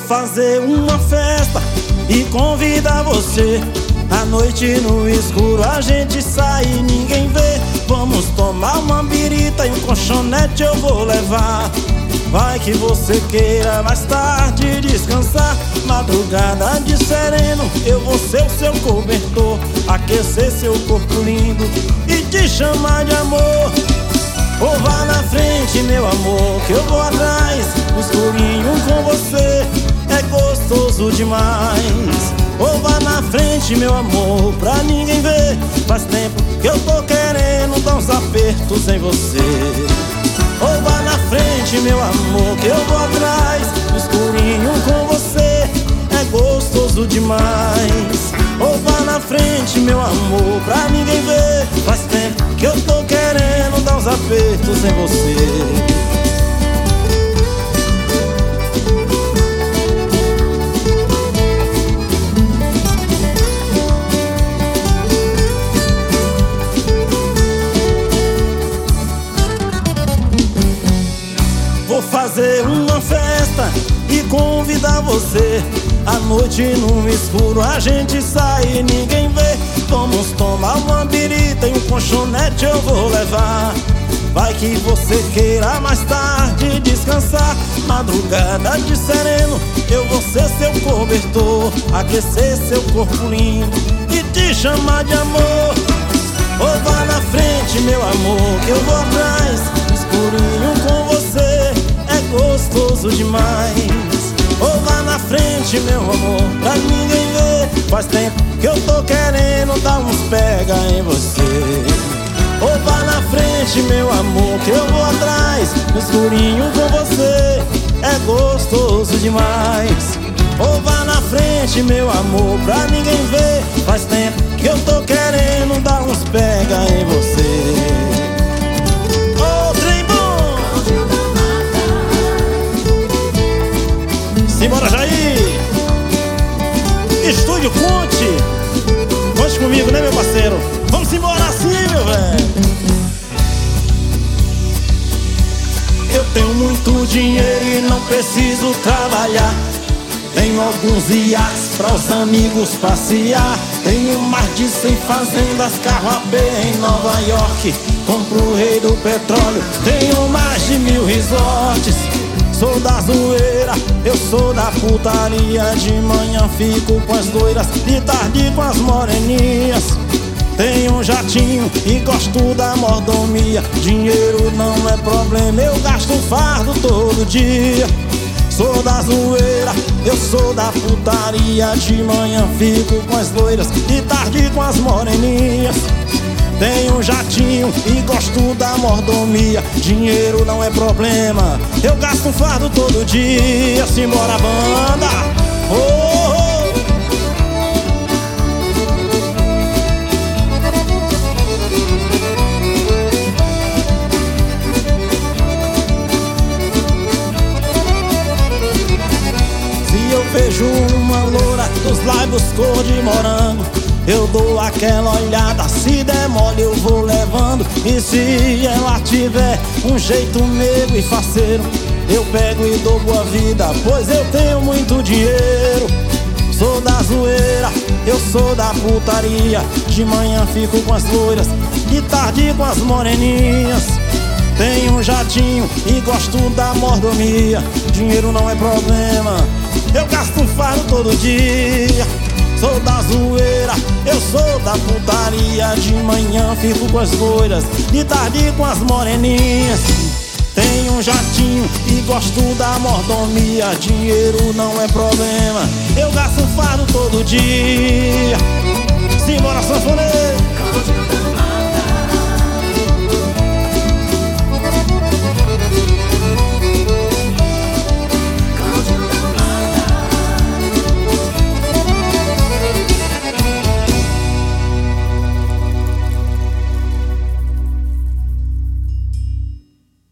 fazer uma festa e convidar você. À noite no escuro a gente sai e ninguém vê. Vamos tomar uma birita e um colchonete eu vou levar. Vai que você queira mais tarde descansar. Madrugada de sereno, eu vou ser o seu cobertor, aquecer seu corpo lindo e te chamar de amor. Ou vá na frente, meu amor, que eu vou atrás. No escurinho com você é gostoso demais. Ou vá na frente, meu amor, pra ninguém ver. Faz tempo que eu tô querendo dar uns apertos em você. Ou vá na frente, meu amor, que eu vou atrás. No escurinho com você é gostoso demais. Ou vá na frente, meu amor, pra ninguém ver. Faz tempo que eu tô querendo dar uns apertos em você. Vou fazer uma festa e convidar você. À noite no escuro a gente sai e ninguém vê. Vamos tomar uma birita e um colchonete eu vou levar. Vai que você queira mais tarde descansar. Madrugada de sereno, eu vou ser seu cobertor, aquecer seu corpo lindo e te chamar de amor. Ou vá na frente, meu amor, que eu vou atrás. Escurinho com você é gostoso demais. Ou vá na frente, meu amor, pra ninguém ver. Faz tempo que eu tô querendo dar uns pega em você. Ou vá na frente, meu amor, que eu vou atrás. No escurinho com você é gostoso demais. Ou vá na frente, meu amor, pra ninguém ver. Faz tempo que eu tô querendo dar uns pega em você. Simbora, Jair! Estúdio Conte! Conte comigo, né, meu parceiro? Vamos embora assim, meu velho! Eu tenho muito dinheiro e não preciso trabalhar. Tenho alguns iates pra os amigos passear. Tenho mais de 100 fazendas, carro AB em Nova York. Compro o rei do petróleo. Tenho mais de 1000 resorts. Sou da zoeira, eu sou da putaria. De manhã fico com as loiras, de tarde com as moreninhas. Tenho um jatinho e gosto da mordomia. Dinheiro não é problema, eu gasto um fardo todo dia. Sou da zoeira, eu sou da putaria. De manhã fico com as loiras, de tarde com as moreninhas. Tenho um jatinho e gosto da mordomia. Dinheiro não é problema, eu gasto um fardo todo dia. Simbora, banda! Oh, oh. Se eu vejo uma loura dos lábios cor de morango, eu dou aquela olhada, se der mole eu vou levando. E se ela tiver um jeito meigo e faceiro, eu pego e dou boa vida, pois eu tenho muito dinheiro. Sou da zoeira, eu sou da putaria. De manhã fico com as loiras, de tarde com as moreninhas. Tenho um jatinho e gosto da mordomia. Dinheiro não é problema, eu gasto um fardo todo dia. Sou da zoeira, eu sou da putaria. De manhã fico com as loiras, de tarde com as moreninhas. Tenho um jatinho e gosto da mordomia. Dinheiro não é problema, eu gasto um fardo todo dia. Simbora, sanfoneiro!